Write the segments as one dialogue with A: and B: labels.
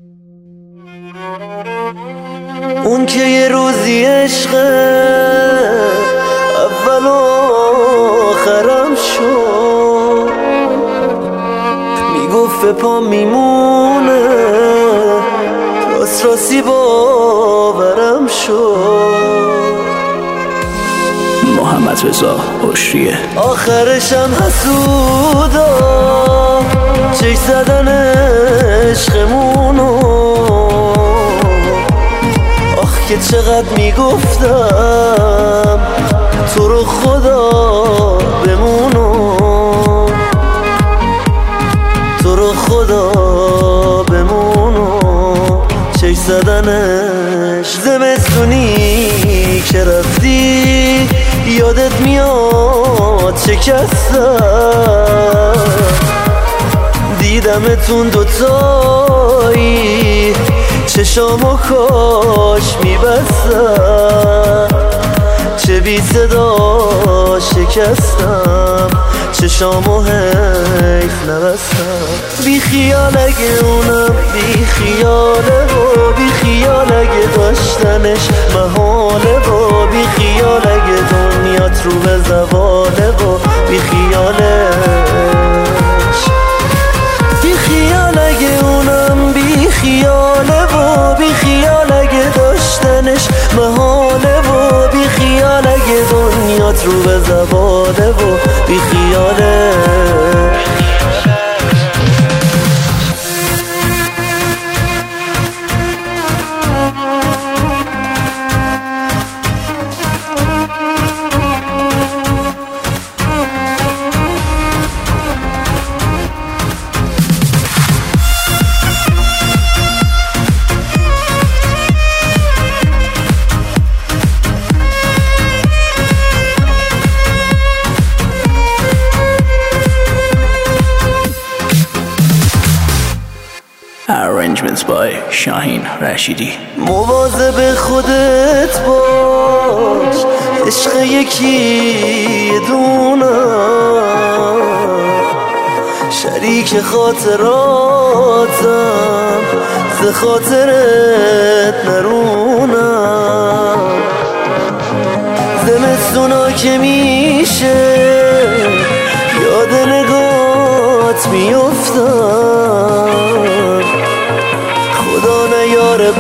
A: اون که یه روزی عشق اول و آخرم شد، میگفت به پا میمونه، راست راستی باورم شد.
B: محمد رضا عشریه.
A: آخرشم حسودا چش زدن عشقمونو، آخ که چقدر میگفتم تو رو خدا بمونو، تو رو خدا بمونو. چش زدنش زمستونی که رفتی یادت میاد شکستم، دیدمتون دوتایی چشامو کاش میبستم، چه بی صدا شکستم، چشامو حیف نبستم. بی خیال اگه اونم بی خیاله و بی خیال اگه داشتنش محاله و بی خیال اگه دنیات رو به زواله و بی خیالش، بی خیال اگه اونم بی خیاله و بی خیال اگه داشتنش محاله و بی خیال اگه دنیات رو به زواله و بی خیاله.
B: Arrangements by شاهین رشیدی.
A: مواظب خودت باش، عشق یکی دونم، شریک خاطراتم ز خاطرت نرونم. زمستونا که میشه یاد نگات میفتم، خدا نیاره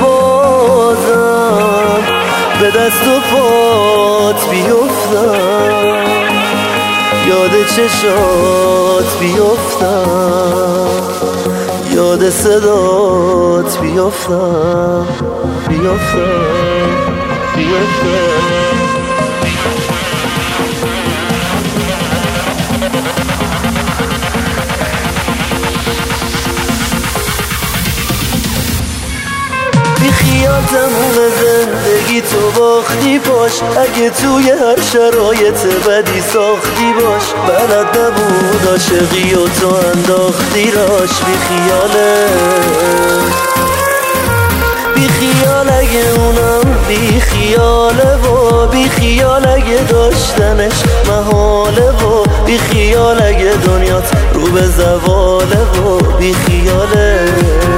A: بازم به دست و پات بیفتم، یاد چشات بیفتم، یاد صدات بیفتم، بی خیال تموم زندگی تو باختی باش، اگه توی هر شرایط بدی ساختی باش، بلد نبود عاشقی و تو انداختی راش. بی خیاله، بی خیال اگه اونم بی خیاله و بی خیال اگه داشتنش محاله و بی خیال اگه دنیات رو به زواله و بی خیالش،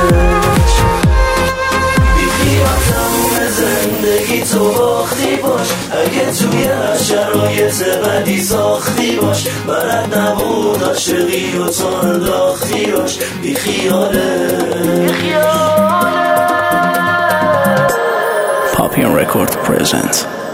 A: بی خیال تموم زندگی تو باختی باش، اگه توی هر شرایط بدی ساختی باش، بلد نبود عاشقی و تو انداختی راش. بی خیاله.
B: Poppy Record presents